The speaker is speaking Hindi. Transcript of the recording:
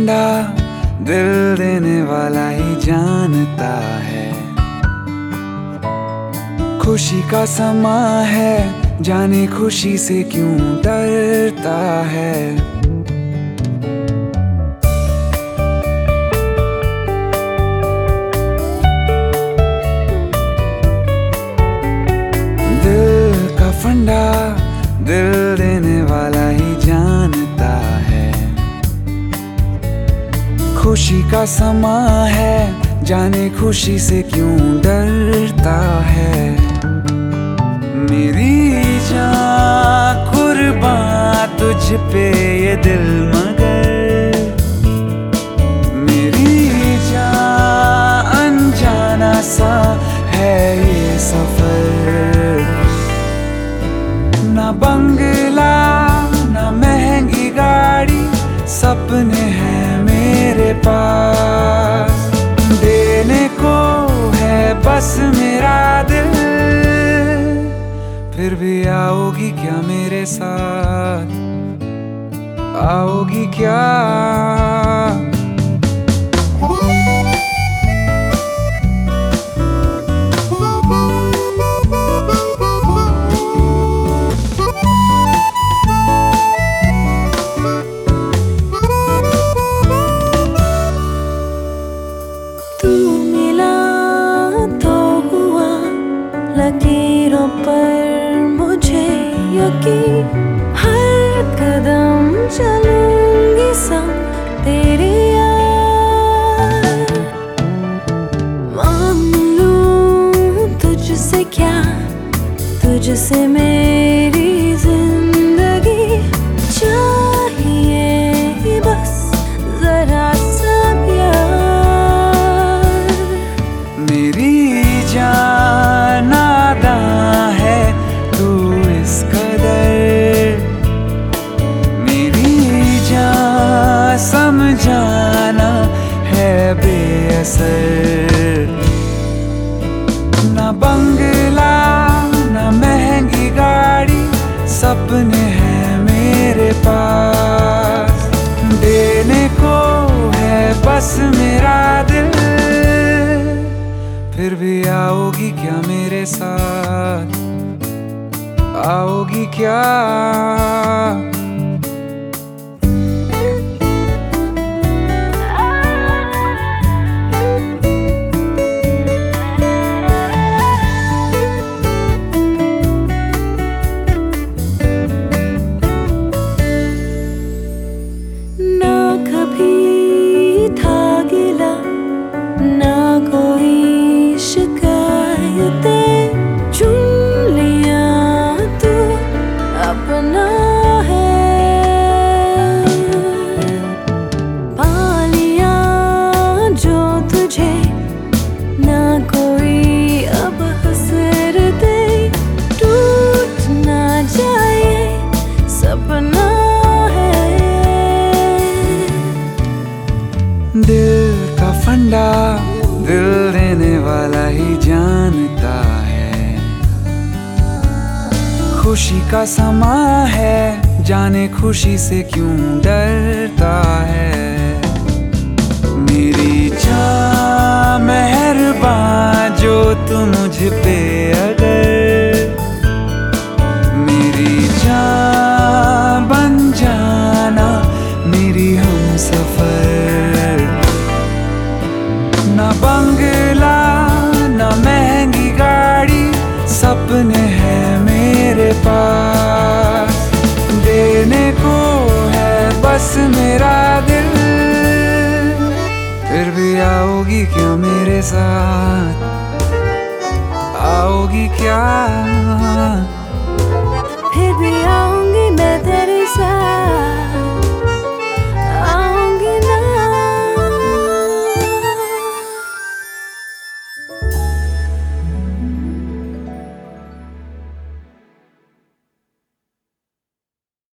फंडा दिल देने वाला ही जानता है। खुशी का समा है, जाने खुशी से क्यों डरता है। दिल का फंडा दिल देने वाला ही जानता है। खुशी का समा है, जाने खुशी से क्यों डरता है। मेरी जान कुर्बान तुझ पे ये दिल मगर, मेरी जान अनजाना सा है ये सफर। ना बंगला ना महंगी गाड़ी, सपने हैं मेरे पास। देने को है बस मेरा दिल, फिर भी आओगी क्या मेरे साथ, आओगी क्या। लकीरों पर मुझे यकीन, हर कदम चलूंगी संग तेरे यार। मांग लूं तुझसे क्या, तुझसे मेरी जिंदगी चाहिए बस जरा सा प्यार। मेरी जान नादां है तू इस कदर, मेरी जान समझाना है बेअसर। ना बंगला ना महंगी गाड़ी, सपने हैं मेरे पास। देने को है बस मेरा दिल, फिर भी आओगी क्या मेरे साथ, आओगी क्या। ना कभी था गिला ना कोई शिकायतें, चुन लिया तू अपना है। पा लिया जो तुझे, ना कोई अब हसरते, टूट ना जाए सपना है। दिल का फंडा दिल देने वाला ही जानता है। खुशी का समा है, जाने खुशी से क्यों डरता है। मेरी जान मेहरबान जो तू मुझ पे अगर, मेरी जान बन जाना मेरी हमसफर। ना बंगला ना महंगी गाड़ी, सपने हैं मेरे पास। देने को है बस मेरा दिल, फिर भी आओगी क्या मेरे साथ, आओगी क्या। फिर भी आऊंगी मैं तेरे साथ।